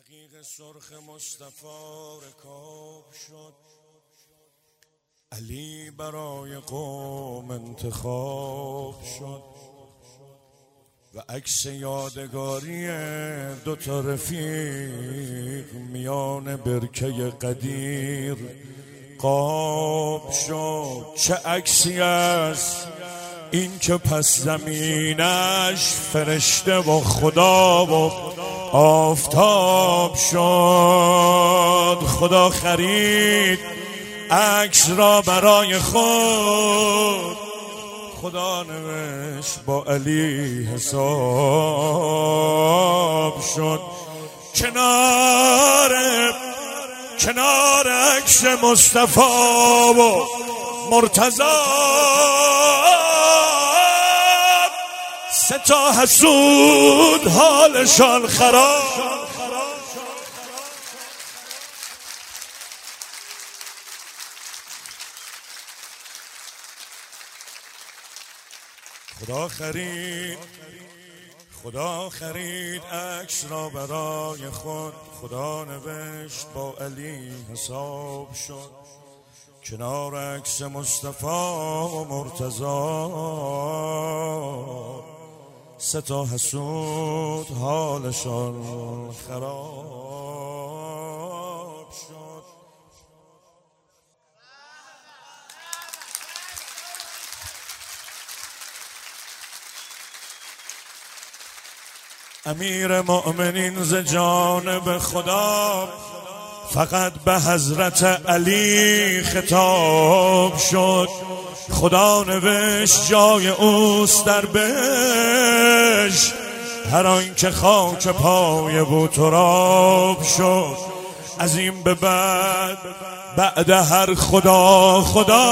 عقیق سرخ مصطفی رکاب شد، علی برای قوم انتخاب شد و عکس یادگاری دوتا رفیق میان برکه قدیر قاب شد. چه عکسی است این که پس زمینش فرشته و خدا و آفتاب شد. خدا خرید عکس را برای خود، خدا نوشت با علی حساب شد. کنار عکس مصطفی و مرتضی سه تا حسود حالشان خراب. خدا خرید عکس را برای خود، خدا نوشت با علی حساب شد. کنار عکس مصطفی و مرتضی سه تا حسود حالشان خراب شد. امیر مؤمنین ز جانب خدا فقط به حضرت علی خطاب شد. خدا نوشت جای اوست در بهشت، هر آن که خاک پای بود تراب شد. از این به بعد هر خدا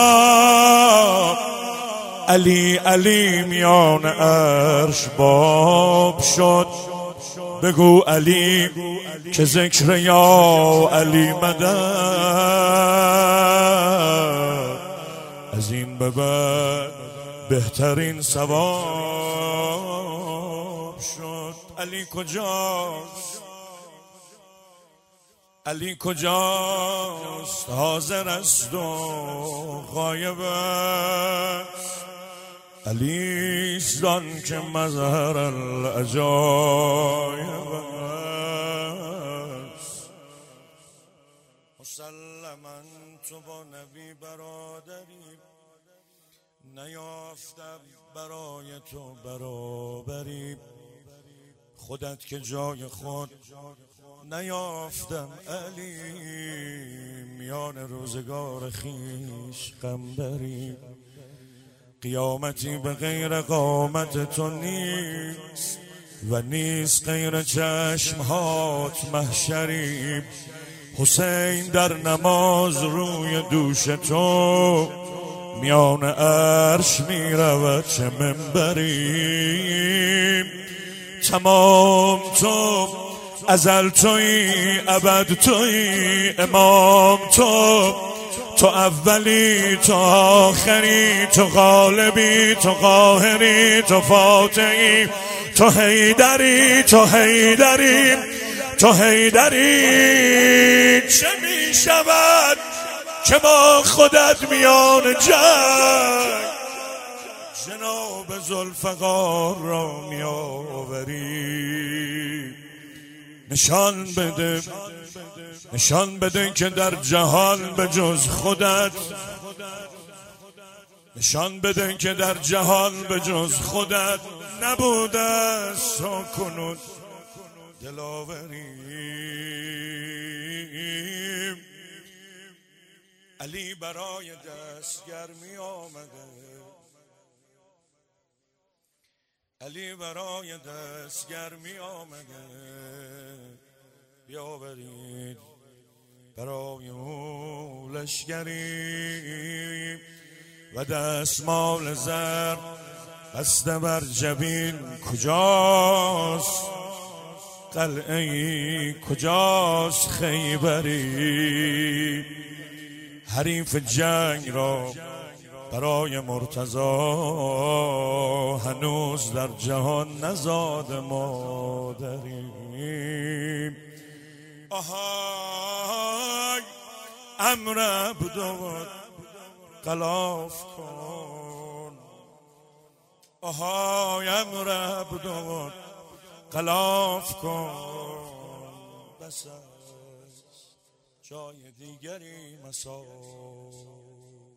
علی میان عرش باب شد. بگو علی که ذکر یا علی مدد، از این به بعد بهترین ثواب شد. علی کجاست حاضر است و غایب است. علی زان که مظهر العجایب است. مسلماً تو با نبی برادری، نیافتم برای تو برابری. خودت که جای خود نیافتم علی، میان روزگار خیش غم بری. قیامتی به غیر قامت تو نیست و نیست غیر چشمهات محشری. حسین در نماز روی دوش تو میان عرش می رود چه منبری. تمام تو ازل تویی ابد تویی امام تو اولی تو آخری، تو غالبی تو قاهری، تو فاتحی تو حیدری چه می شود که با خودت میان جنگ جناب ذوالفقار را می آوری. نشان بده که در جهان به جز خودت، نشان بده که در جهان به جز خودت نبوده است تا کنون دلاوری. علی برای دستگرمی آمده، علی برای دستگرمی آمده. بیاورید برای او لشکری و دستمال زر بسته بر جبین. کجاست قلعه‌ای کجاست خیبری؟ حریف جنگ را برای مرتضی هنوز در جهان نزاد مادری. آهای امر عبدود غلاف کن، آهای امر عبدود غلاف کن، بس از جای دیگری مساز.